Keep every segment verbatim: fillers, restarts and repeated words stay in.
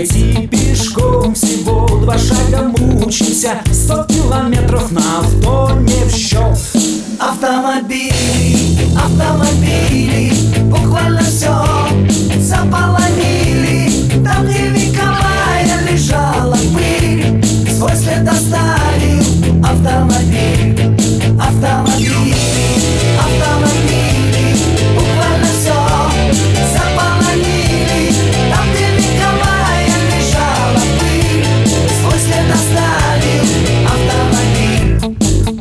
Пройти пешком всего два шага мучимся. Сто километров на авто не в счет. Автомобили, автомобили, буквально все заполонили. Там где вековая лежала пыль, свой след оставил автомобиль. Автомобили, автомобили, буквально все заполонили. Там где вековая лежала пыль, свой след оставил автомобиль.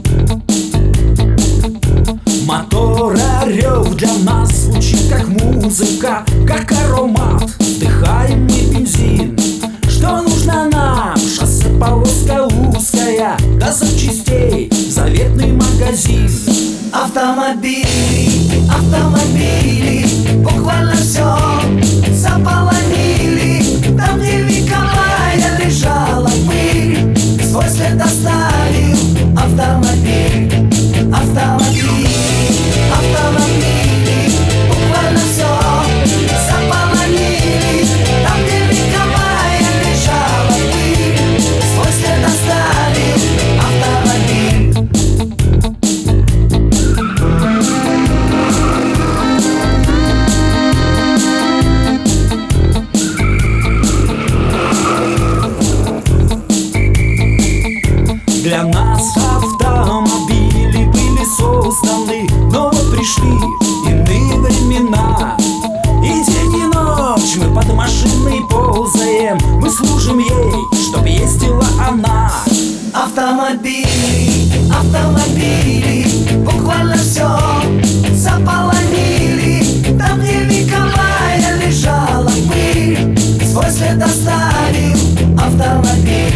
Мотора рев для нас звучит как музыка, как аромат. Вдыхаем не бензин. Что нужно нам? Шоссе, полоска узкая, до запчастей заветный магазин. Автомобили, автомобили, буквально все заполонили. Там где вековая лежала пыль, свой след оставил автомобиль. Автомобили, автомобили, буквально все заполонили. Там где вековая лежала пыль, свой след оставил автомобиль. Для нас автомобили были созданы, но вот пришли иные времена. И день и ночь мы под машиной ползаем, мы служим ей, чтоб ездила она. Автомобили, автомобили, буквально все заполонили. Там где вековая лежала пыль, свой след оставил автомобиль.